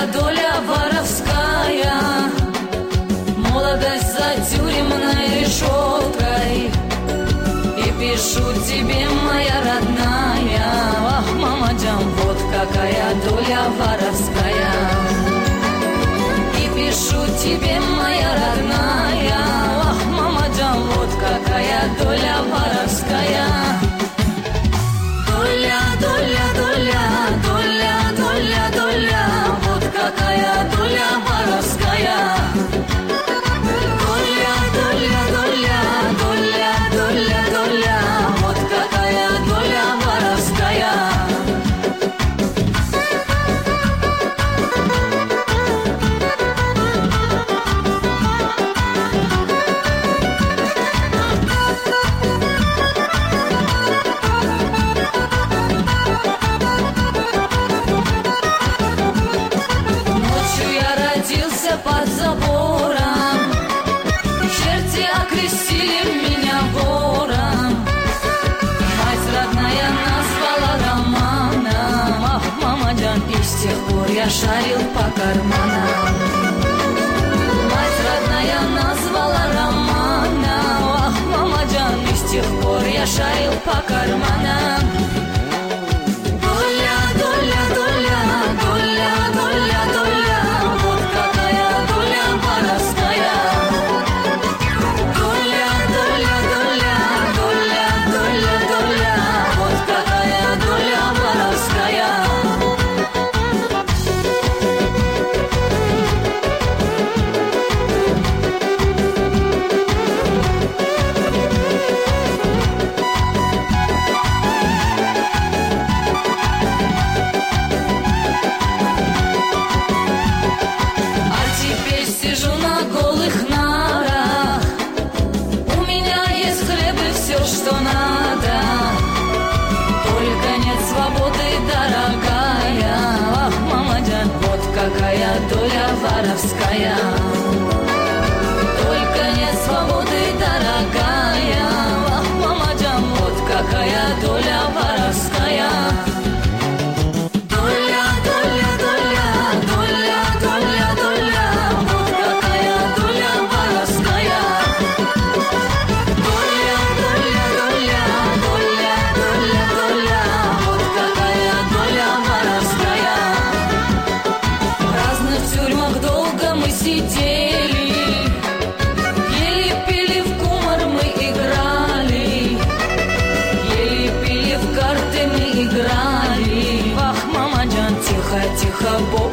доля воровская, молодость за тюремной решеткой. И пишу тебе, моя родная, ах, мамаджан, вот какая доля воровская. И пишу тебе, моя родная, ах, мамаджан, вот какая доля воровская. Доля, доля, доля, доля, доля, доля, вот какая доля воровская. Доля, доля, доля, доля, доля, доля, вот какая доля воровская. Под забором черти окрестили меня вором. Мать родная назвала романом, ах, мамаджан, и с тех пор я шарил по карманам. Мать родная назвала романом, ах, мамаджан, и с тех пор я шарил по карманам. Доля, доля, доля, доля, доля, доля, вот какая доля воровская. Доля, доля, доля, доля, доля, доля, вот какая доля воровская. Что надо, только нет свободы, дорогая. Ах, мамаджан, вот какая доля воровская. Только нет свободы, дорогая. Ах, мамаджан, вот какая доля воровская. Доля, доля, доля, доля, доля, доля, вот какая доля воровская. Сидели, ели, пили, в кумар мы играли, ели, пили, в карты мы играли. Ах, мамаджан, тихо, тихо, Бог